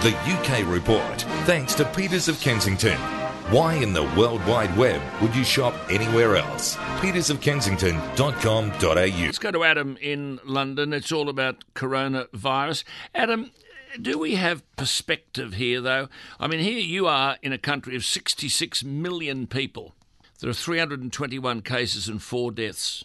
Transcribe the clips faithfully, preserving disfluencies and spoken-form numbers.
The U K Report, thanks to Peters of Kensington. Why in the World Wide Web would you shop anywhere else? peters of kensington dot com dot a u. Let's go to Adam in London. It's all about coronavirus. Adam, do we have perspective here, though? I mean, here you are in a country of sixty-six million people. There are three hundred twenty-one cases and four deaths.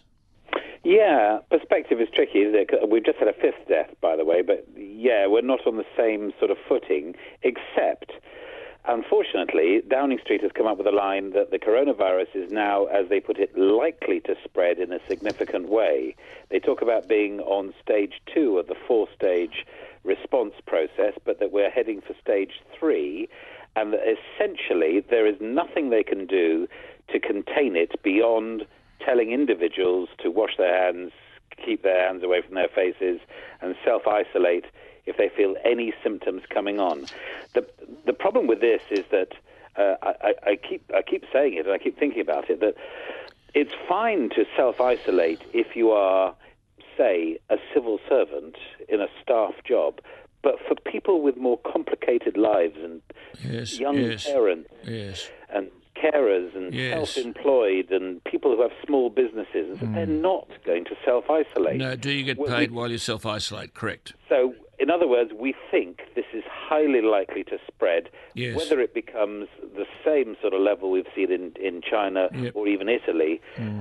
Yeah, perspective is tricky, isn't it? We've just had a fifth death, by the way, but yeah, we're not on the same sort of footing, except, unfortunately, Downing Street has come up with a line that the coronavirus is now, as they put it, likely to spread in a significant way. They talk about being on stage two of the four-stage response process, but that we're heading for stage three, and that essentially there is nothing they can do to contain it beyond telling individuals to wash their hands, keep their hands away from their faces, and self-isolate if they feel any symptoms coming on. The the problem with this is that uh, I, I keep I keep saying it and I keep thinking about it, that it's fine to self-isolate if you are, say, a civil servant in a staff job, but for people with more complicated lives and yes, young yes, parents yes. and carers and Yes. self-employed and people who have small businesses, mm. they're not going to self-isolate. No, do you get We- paid we- while you self-isolate? Correct. So, in other words, we think this is highly likely to spread, Yes. whether it becomes the same sort of level we've seen in, in China Yep. or even Italy.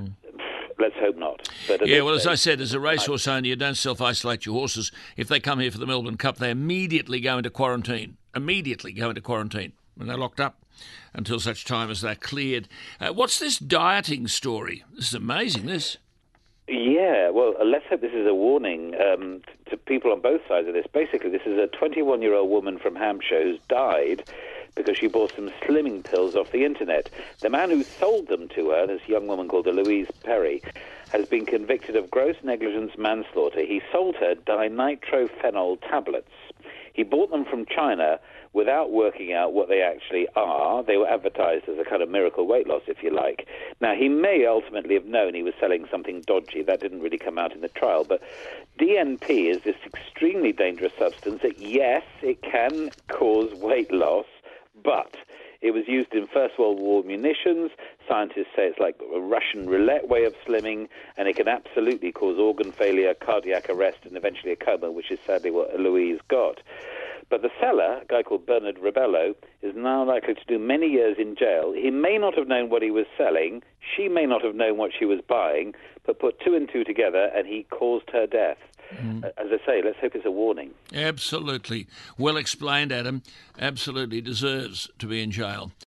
Let's hope not. But at Yeah, this well, as I stage- said, as a racehorse owner, you don't self-isolate your horses. If they come here for the Melbourne Cup, they immediately go into quarantine. Immediately go into quarantine. And they're locked up until such time as they're cleared. Uh, what's this dieting story? This is amazing, this. Yeah, well, uh, let's hope this is a warning um, t- to people on both sides of this. Basically, this is a twenty-one-year-old woman from Hampshire who's died because she bought some slimming pills off the internet. The man who sold them to her, this young woman called Louise Perry, has been convicted of gross negligence manslaughter. He sold her dinitrophenol tablets. He bought them from China without working out what they actually are. They were advertised as a kind of miracle weight loss, if you like. Now, he may ultimately have known he was selling something dodgy. That didn't really come out in the trial. But D N P is this extremely dangerous substance that, yes, it can cause weight loss, but it was used in First World War munitions. Scientists say it's like a Russian roulette way of slimming, and it can absolutely cause organ failure, cardiac arrest, and eventually a coma, which is sadly what Louise got. But the seller, a guy called Bernard Rebello, is now likely to do many years in jail. He may not have known what he was selling. She may not have known what she was buying, but put two and two together, and he caused her death. Mm. As I say, let's hope it's a warning. Absolutely. Well explained, Adam. Absolutely deserves to be in jail.